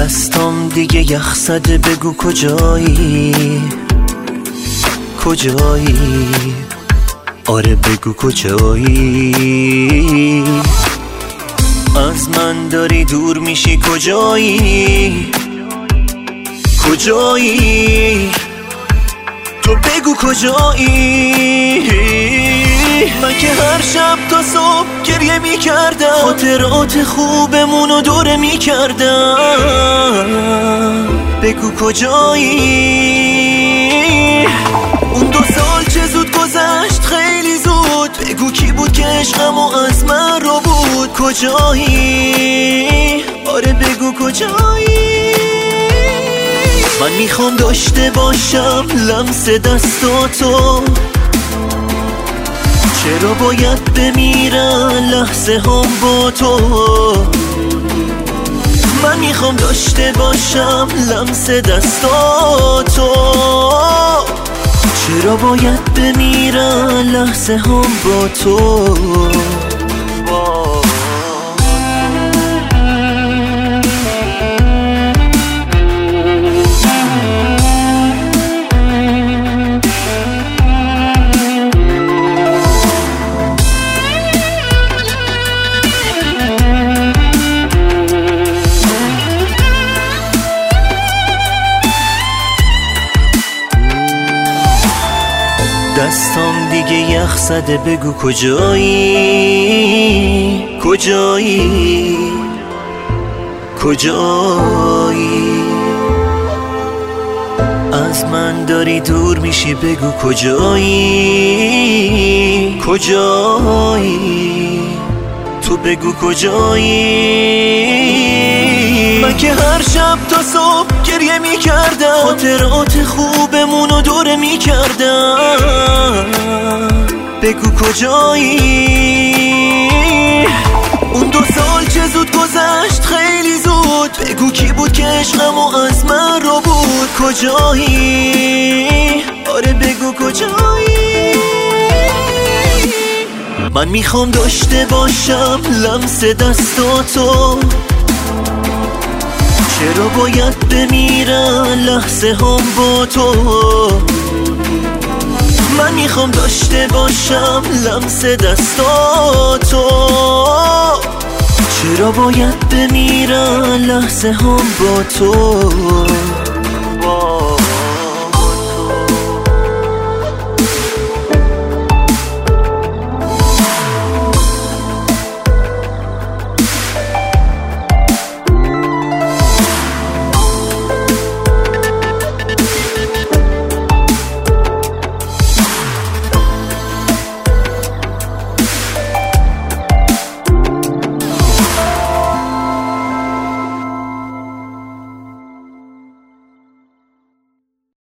دستام دیگه یخ زده، بگو کجایی؟ کجایی؟ آره بگو کجایی؟ از من داری دور میشی، کجایی؟ کجایی؟ تو بگو کجایی؟ من که هر شب تا صبح گریه میکردم، خاطرات خوبمونو دوره میکردم. بگو کجایی؟ اون 2 سال چه زود گذشت، خیلی زود. بگو کی بود که عشقمو از من رو بود؟ کجایی؟ آره بگو کجایی؟ من میخوام داشته باشم لمس دستاتو، چرا باید بمیرن لحظه هم با تو؟ من میخوام داشته باشم لمس دستاتو، چرا باید بمیرن لحظه هم با تو؟ دستام دیگه یخ زده، بگو کجایی؟ کجایی؟ کجایی؟ از من داری دور میشی، بگو کجایی؟ کجایی؟ تو بگو کجایی؟ من که هر شب تا صبح گریه میکردم، خاطرات خوبمونو دوره میکردم. بگو کجایی؟ اون 2 سال چه زود گذشت، خیلی زود. بگو کی بود که عشقمو از من رو بود؟ کجایی؟ آره بگو کجایی؟ من میخوام داشته باشم لمس دستاتو، چرا باید بمیرن لحظه هم با تو؟ من میخوام داشته باشم لمس دستاتو، چرا باید بمیرن لحظه هم با تو؟